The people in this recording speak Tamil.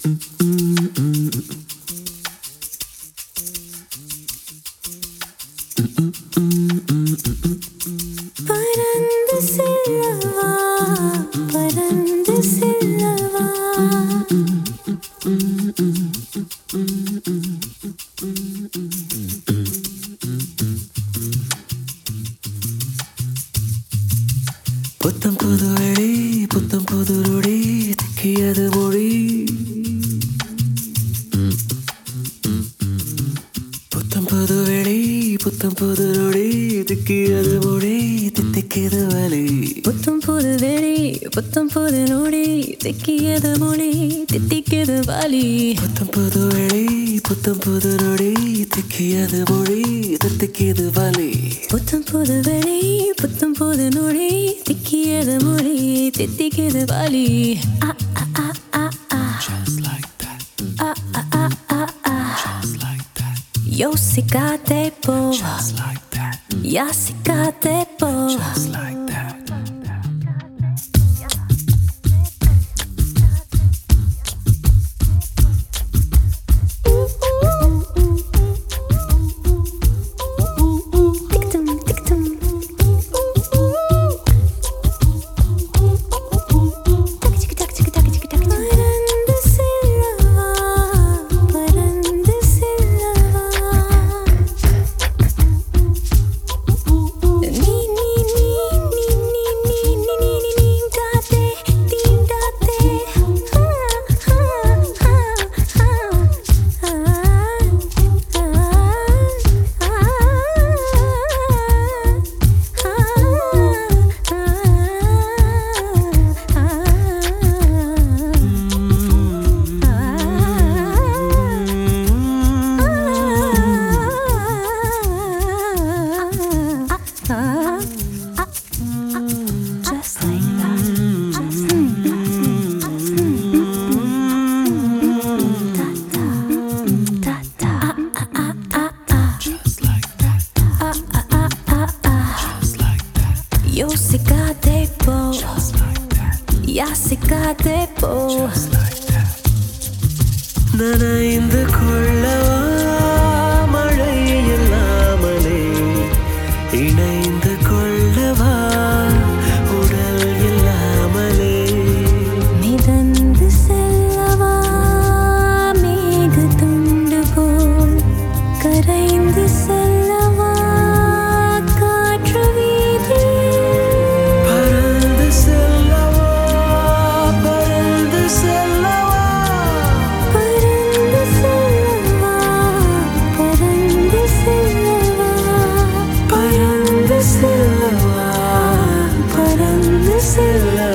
பறந்து செல்லவா பறந்து செல்லவா புத்தம் புது வெளி புத்தம் புது நொடி திக்கியது மொழி புத்தம் புது வெளி புத்தம் புது நொடி திக்கியது மொழி தித்திக்கிது வலி புத்தம் புது வெளி புத்தம் புது நொடி திக்கியது மொழி தித்திக்கிது வலி புத்தம் புது வெளி புத்தம் புது நொடி திக்கியது மொழி தித்திக்கிது வலி புத்தம் புது வெளி புத்தம் புது நொடி திக்கியது மொழி தித்திக்கிது வலி Just like that. Just like that. Yo sikate po Just like that. ya sikate po Just like that. Tik-tum, tik-tum. Tak-chik-tak-chik-tak-chik-tak. பறந்து செல்லவா பறந்து செல்லவா நீ நீ நீ நீ நீ நீ நீ நீ நீ நீங்காதே தீண்டாதே Just like that. Just like that. Just like that. Yo sikate po Just like that. ya sikate po Just like that. நனைந்து கொள்ளவா மழை இல்லாமலே இணைந்து கொள்ளவா உடல் இல்லாமலே மிதந்து செல்லவா மேகத்துண்டு போல் கரைந்து செல்லவா காற்று வீதியில் பறந்து செல்லவா பறந்து செல்லவா பறந்து செல்லவா பறந்து செல்லவா பறந்து செல்லவா பறந்து செல்லவா